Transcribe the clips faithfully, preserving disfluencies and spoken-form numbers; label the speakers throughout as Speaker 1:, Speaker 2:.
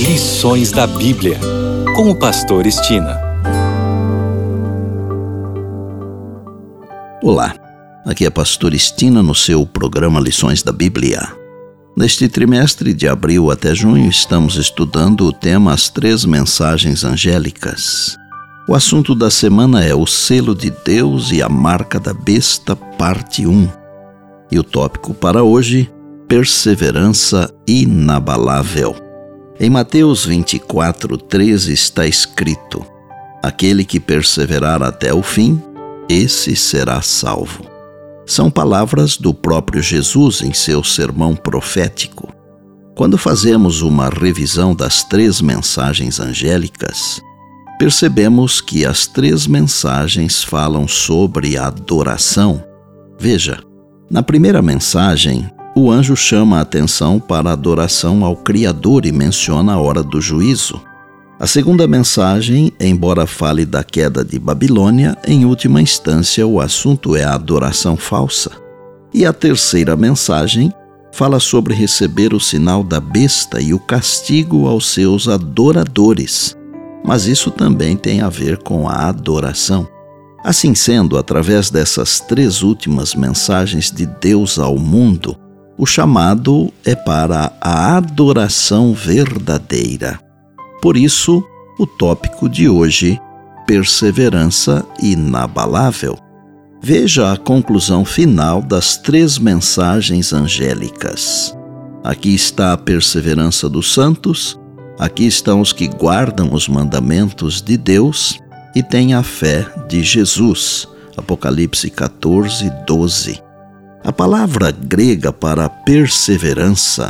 Speaker 1: Lições da Bíblia, com o pastor Estina.
Speaker 2: Olá, aqui é pastor Estina no seu programa Lições da Bíblia. Neste trimestre de abril até junho estamos estudando o tema As Três Mensagens Angélicas. O assunto da semana é o selo de Deus e a marca da besta, parte um. E o tópico para hoje, perseverança inabalável. Em Mateus vinte e quatro, treze está escrito: aquele que perseverar até o fim, esse será salvo. São palavras do próprio Jesus em seu sermão profético. Quando fazemos uma revisão das três mensagens angélicas, percebemos que as três mensagens falam sobre adoração. Veja, na primeira mensagem, o anjo chama a atenção para a adoração ao Criador e menciona a hora do juízo. A segunda mensagem, embora fale da queda de Babilônia, em última instância o assunto é a adoração falsa. E a terceira mensagem fala sobre receber o sinal da besta e o castigo aos seus adoradores. Mas isso também tem a ver com a adoração. Assim sendo, através dessas três últimas mensagens de Deus ao mundo, o chamado é para a adoração verdadeira. Por isso, o tópico de hoje, perseverança inabalável. Veja a conclusão final das três mensagens angélicas. Aqui está a perseverança dos santos, aqui estão os que guardam os mandamentos de Deus e têm a fé de Jesus. Apocalipse catorze, doze. A palavra grega para perseverança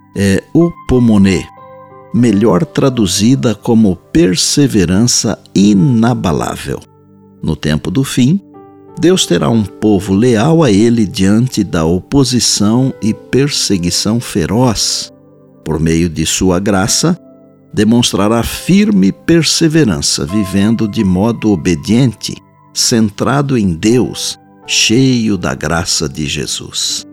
Speaker 2: é upomone, melhor traduzida como perseverança inabalável. No tempo do fim, Deus terá um povo leal a Ele diante da oposição e perseguição feroz. Por meio de sua graça, demonstrará firme perseverança, vivendo de modo obediente, centrado em Deus, cheio da graça de Jesus.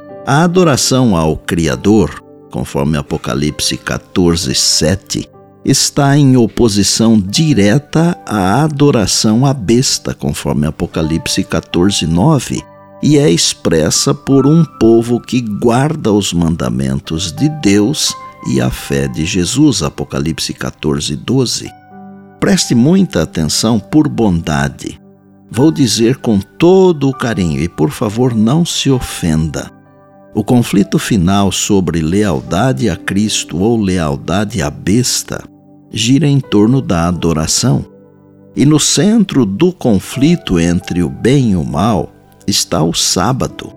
Speaker 2: A adoração ao Criador, conforme Apocalipse catorze, sete, está em oposição direta à adoração à besta, conforme Apocalipse catorze, nove, e é expressa por um povo que guarda os mandamentos de Deus e a fé de Jesus, Apocalipse catorze, doze. Preste muita atenção por bondade. Vou dizer com todo o carinho e, por favor, não se ofenda. O conflito final sobre lealdade a Cristo ou lealdade à besta gira em torno da adoração. E no centro do conflito entre o bem e o mal está o sábado.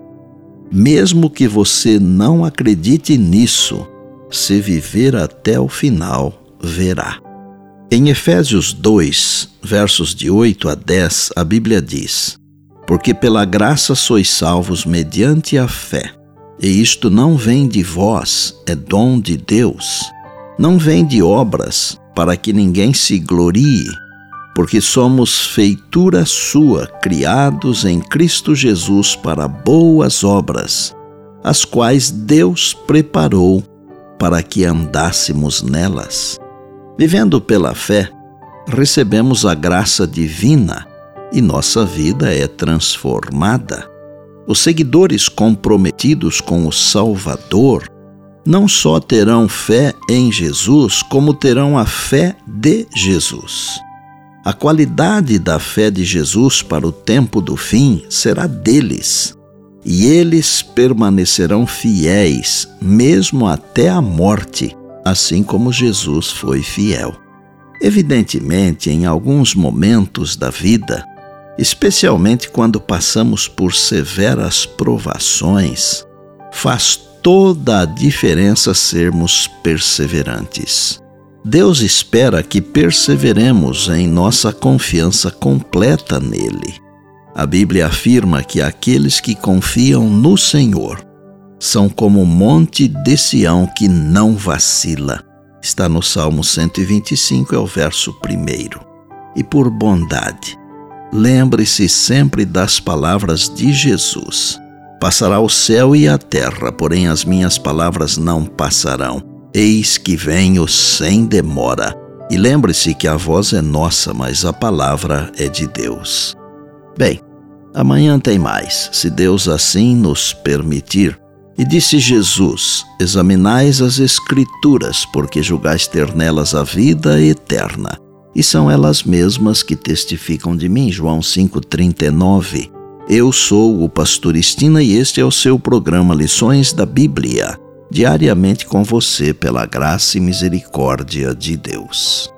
Speaker 2: Mesmo que você não acredite nisso, se viver até o final, verá. Em Efésios dois, versos de oito a dez, a Bíblia diz: porque pela graça sois salvos mediante a fé, e isto não vem de vós, é dom de Deus. Não vem de obras, para que ninguém se glorie, porque somos feitura sua, criados em Cristo Jesus para boas obras, as quais Deus preparou para que andássemos nelas. Vivendo pela fé, recebemos a graça divina e nossa vida é transformada. Os seguidores comprometidos com o Salvador não só terão fé em Jesus, como terão a fé de Jesus. A qualidade da fé de Jesus para o tempo do fim será deles, e eles permanecerão fiéis, mesmo até a morte, assim como Jesus foi fiel. Evidentemente, em alguns momentos da vida, especialmente quando passamos por severas provações, faz toda a diferença sermos perseverantes. Deus espera que perseveremos em nossa confiança completa nele. A Bíblia afirma que aqueles que confiam no Senhor são como o monte de Sião que não vacila. Está no Salmo cento e vinte e cinco, é o verso primeiro. E por bondade, lembre-se sempre das palavras de Jesus: passará o céu e a terra, porém as minhas palavras não passarão. Eis que venho sem demora. E lembre-se que a voz é nossa, mas a palavra é de Deus. Bem, amanhã tem mais, se Deus assim nos permitir. E disse Jesus: examinais as Escrituras, porque julgais ter nelas a vida eterna. E são elas mesmas que testificam de mim. João cinco, trinta e nove. Eu sou o pastor Estina e este é o seu programa Lições da Bíblia, diariamente com você pela graça e misericórdia de Deus.